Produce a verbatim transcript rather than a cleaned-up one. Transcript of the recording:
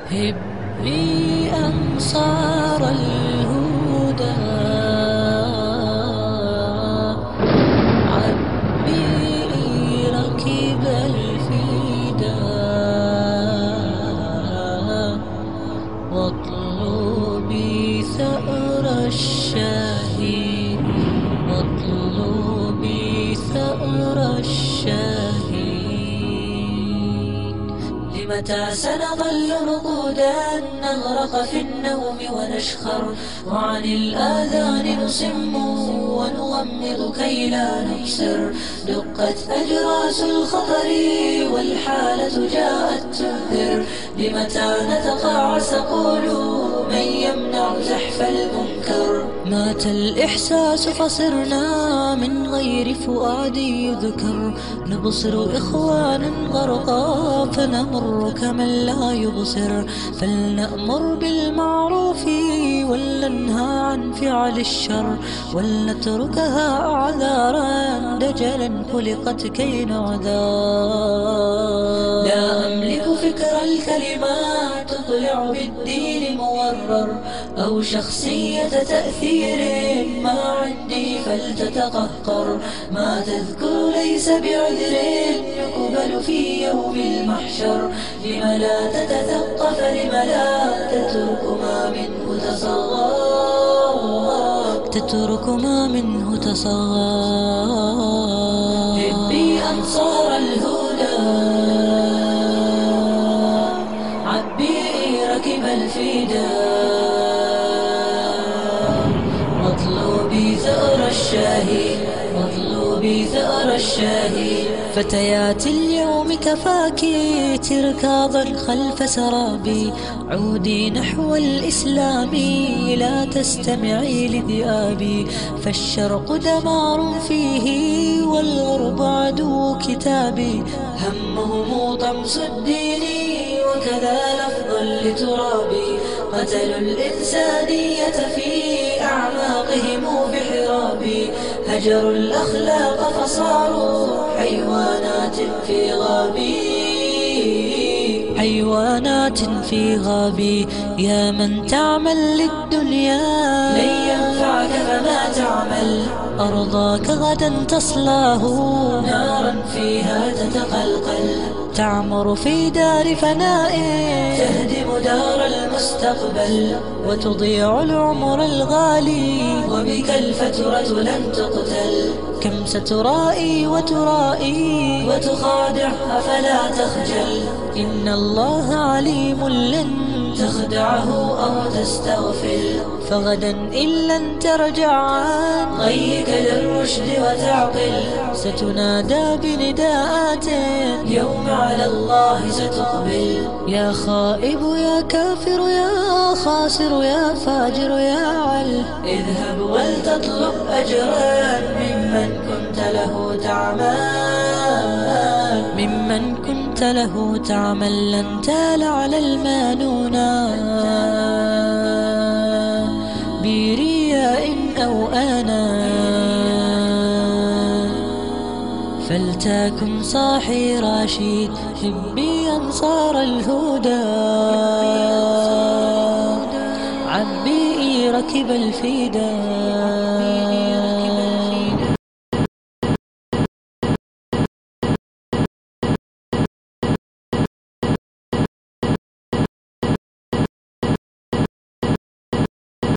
هبي أنصار الهدى، عبي ركب الفدا، واطلبي ثأر الشهيد، واطلبي ثأر الشهيد. لمتى سنظل رقودا نغرق في النوم ونشخر، وعن الآذان نصم ونغمض كي لا نبصر. دقت أجراس الخطر والحالة جاءت تنذر، لمتى نتقاعس قولوا من يمنع زحف المنكر. مات الإحساس فصرنا من غير فؤاد يذكر، نبصر إخوانا غرقا فنمر كمن لا يبصر. فلنأمر بالمعروف ولننهى عن فعل الشر، ولنتركها أعذارا دجلا خلقت كي نعذر. لا أملك فكر الكلمات تطلع بالدين مورر، أو شخصية تأثير ما عندي فلتتقهقر. ما تذكر ليس بعذر يقبل في يوم المحشر، لم لا تتثقف، لم لا تترك ما منه تصغر، تترك ما منه تصغر. هبي أنصار الهدى، عبي ركب الفدا، واطلبي ثأر الشهيد، واطلبي ثأر الشهيد. فتيات اليوم كفاكي تركاضا خلف سرابي، عودي نحو الإسلام لا تستمعي لذئابي. فالشرق دمار فيه والغرب عدو كتابي، همهم طمس الدين وكذا لفظا لترابي. قتلوا الإنسانية في أعماقهم بحرابي، هجروا الأخلاق فصاروا حيوانات في غابي، حيوانات في غابي. يا من تعمل للدنيا لن ينفعك فما تعمل، أرضاك غدا تصلاه نارا فيها تتقلقل. تعمر في دار فناء تهدم دار المستقبل، وتضيع العمر الغالي وبك الفترة لن تقتل. كم سترائي وترائي وتخادع فلا تخجل، إن الله عليم لن تخدعه أو تستغفل. فغدا إن لن ترجع عن غيك للرشد وتعقل، ستنادى بنداءات يوم على الله ستقبل. يا خائب يا كافر يا خاسر يا فاجر يا عل، اذهب ولتطلب أجرا ممن كنت له تعمل، ممن كنت له تعمل. لن تال على المانونا برياء أو أنا، فلتكن صاحي رشيد. هبي أنصار الهدى، عبي ركب الفدا.